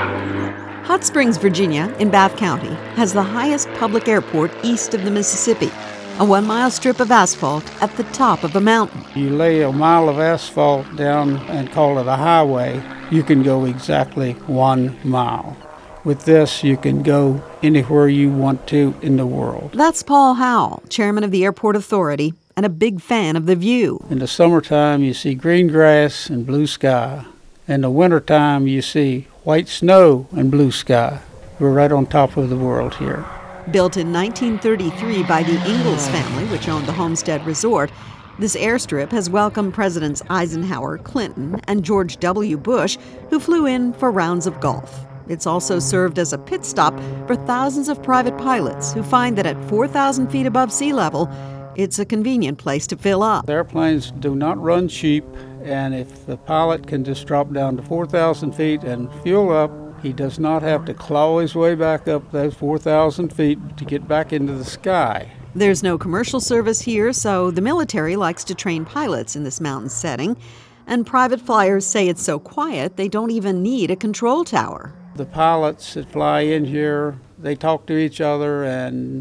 Hot Springs, Virginia, in Bath County, has the highest public airport east of the Mississippi, a 1-mile strip of asphalt at the top of a mountain. You lay a mile of asphalt down and call it a highway, you can go exactly 1 mile. With this, you can go anywhere you want to in the world. That's Paul Howell, chairman of the Airport Authority, and a big fan of the view. In the summertime, you see green grass and blue sky. In the wintertime, you see white snow and blue sky. We're right on top of the world here. Built in 1933 by the Ingalls family, which owned the Homestead Resort, this airstrip has welcomed Presidents Eisenhower, Clinton, and George W. Bush, who flew in for rounds of golf. It's also served as a pit stop for thousands of private pilots who find that at 4,000 feet above sea level, it's a convenient place to fill up. The airplanes do not run cheap, and if the pilot can just drop down to 4,000 feet and fuel up, he does not have to claw his way back up those 4,000 feet to get back into the sky. There's no commercial service here, so the military likes to train pilots in this mountain setting, and private flyers say it's so quiet they don't even need a control tower. The pilots that fly in here, they talk to each other and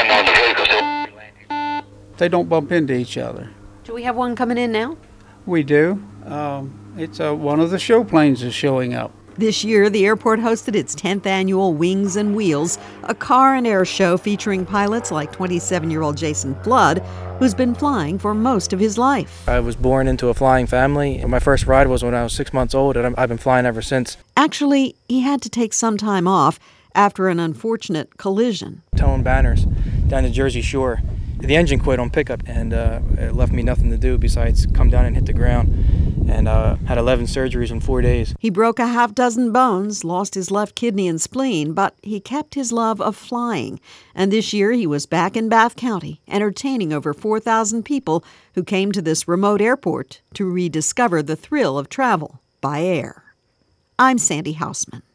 they don't bump into each other. Do we have one coming in now? We do. It's one of the show planes is showing up. This year, the airport hosted its 10th annual Wings and Wheels, a car and air show featuring pilots like 27-year-old Jason Flood, who's been flying for most of his life. I was born into a flying family. My first ride was when I was 6 months old, and I've been flying ever since. Actually, he had to take some time off after an unfortunate collision. Towing banners down the Jersey Shore. The engine quit on pickup, and it left me nothing to do besides come down and hit the ground, and had 11 surgeries in 4 days. He broke a half dozen bones, lost his left kidney and spleen, but he kept his love of flying. And this year he was back in Bath County, entertaining over 4,000 people who came to this remote airport to rediscover the thrill of travel by air. I'm Sandy Hausman.